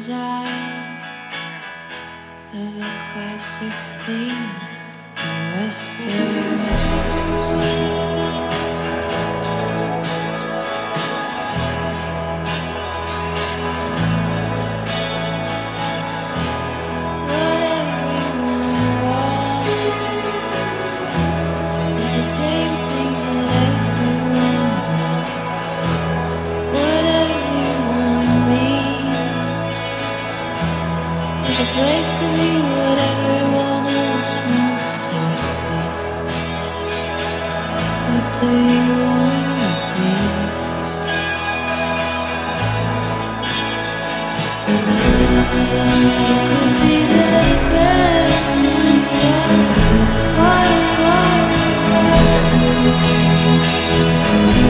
design of a classic theme, the Western scene. What everyone wants is the same thing that everyone wants. What everyone needs is a place to be what everyone else wants to be. What do you wanna be? You could be the best in some wild, wild world.